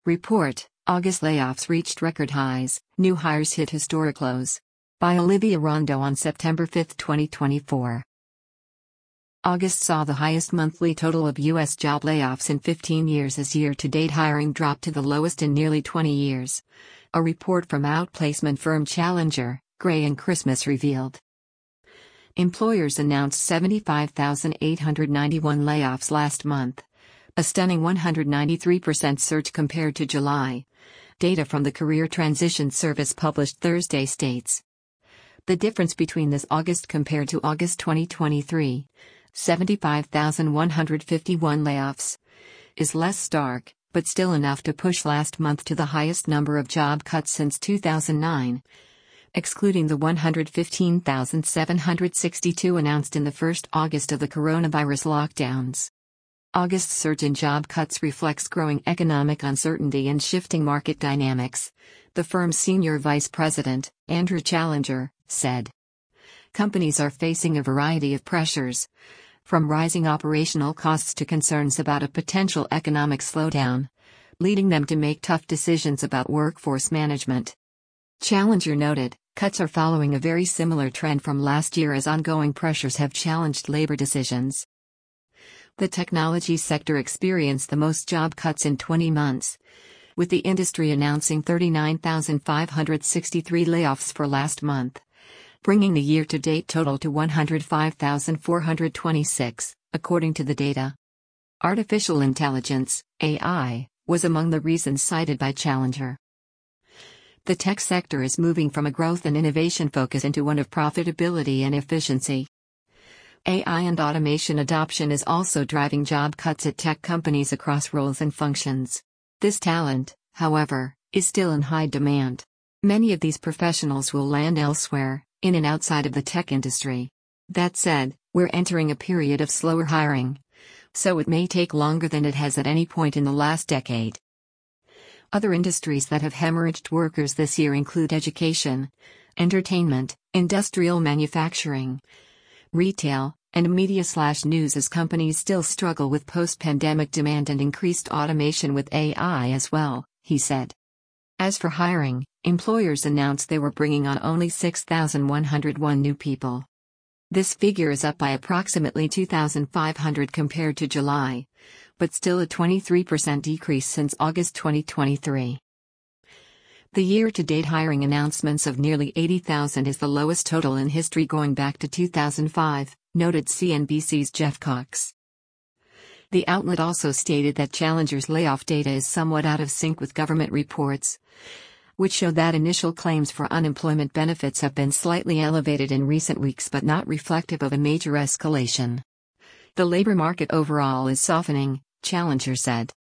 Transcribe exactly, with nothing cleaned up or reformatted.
Report: August layoffs reached record highs, new hires hit historic lows. By Olivia Rondo on September fifth, twenty twenty-four. August saw the highest monthly total of U S job layoffs in fifteen years as year-to-date hiring dropped to the lowest in nearly twenty years. A report from outplacement firm Challenger, Gray and Christmas revealed. Employers announced seventy-five thousand eight hundred ninety-one layoffs last month, a stunning one hundred ninety-three percent surge compared to July. Data from the Career Transition Service published Thursday states. The difference between this August compared to August twenty twenty-three, seventy-five thousand one hundred fifty-one layoffs, is less stark, but still enough to push last month to the highest number of job cuts since two thousand nine. Excluding the one hundred fifteen thousand seven hundred sixty-two announced in the first August of the coronavirus lockdowns. August's surge in job cuts reflects growing economic uncertainty and shifting market dynamics, the firm's senior vice president, Andrew Challenger, said. Companies are facing a variety of pressures, from rising operational costs to concerns about a potential economic slowdown, leading them to make tough decisions about workforce management. Challenger noted, cuts are following a very similar trend from last year as ongoing pressures have challenged labor decisions. The technology sector experienced the most job cuts in twenty months, with the industry announcing thirty-nine thousand five hundred sixty-three layoffs for last month, bringing the year-to-date total to one hundred five thousand four hundred twenty-six, according to the data. Artificial intelligence, A I, was among the reasons cited by Challenger. The tech sector is moving from a growth and innovation focus into one of profitability and efficiency. A I and automation adoption is also driving job cuts at tech companies across roles and functions. This talent, however, is still in high demand. Many of these professionals will land elsewhere, in and outside of the tech industry. That said, we're entering a period of slower hiring, so it may take longer than it has at any point in the last decade. Other industries that have hemorrhaged workers this year include education, entertainment, industrial manufacturing, retail, and media/news as companies still struggle with post-pandemic demand and increased automation with A I as well, he said. As for hiring, employers announced they were bringing on only six thousand one hundred one new people. This figure is up by approximately two thousand five hundred compared to July, but still a twenty-three percent decrease since August twenty twenty-three. The year-to-date hiring announcements of nearly eighty thousand is the lowest total in history going back to two thousand five, noted C N B C's Jeff Cox. The outlet also stated that Challenger's layoff data is somewhat out of sync with government reports, which show that initial claims for unemployment benefits have been slightly elevated in recent weeks but not reflective of a major escalation. The labor market overall is softening, Challenger said.